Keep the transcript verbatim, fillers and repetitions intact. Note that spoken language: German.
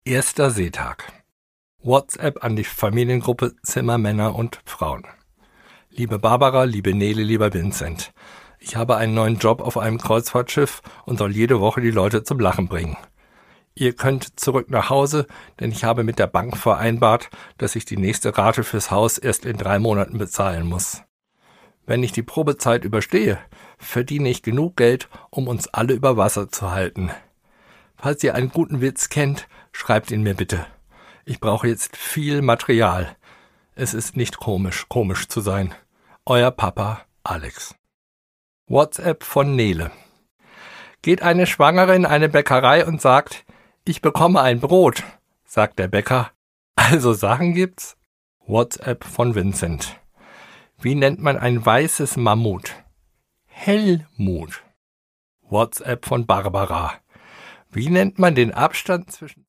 Erster Seetag. WhatsApp an die Familiengruppe Zimmermänner und Frauen. Liebe Barbara, liebe Nele, lieber Vincent. Ich habe einen neuen Job auf einem Kreuzfahrtschiff und soll jede Woche die Leute zum Lachen bringen. Ihr könnt zurück nach Hause, denn ich habe mit der Bank vereinbart, dass ich die nächste Rate fürs Haus erst in drei Monaten bezahlen muss. Wenn ich die Probezeit überstehe, verdiene ich genug Geld, um uns alle über Wasser zu halten. Falls ihr einen guten Witz kennt, schreibt ihn mir bitte. Ich brauche jetzt viel Material. Es ist nicht komisch, komisch zu sein. Euer Papa, Alex. WhatsApp von Nele. Geht eine Schwangere in eine Bäckerei und sagt, ich bekomme ein Brot, sagt der Bäcker. Also Sachen gibt's? WhatsApp von Vincent. Wie nennt man ein weißes Mammut? Helmut. WhatsApp von Barbara. Wie nennt man den Abstand zwischen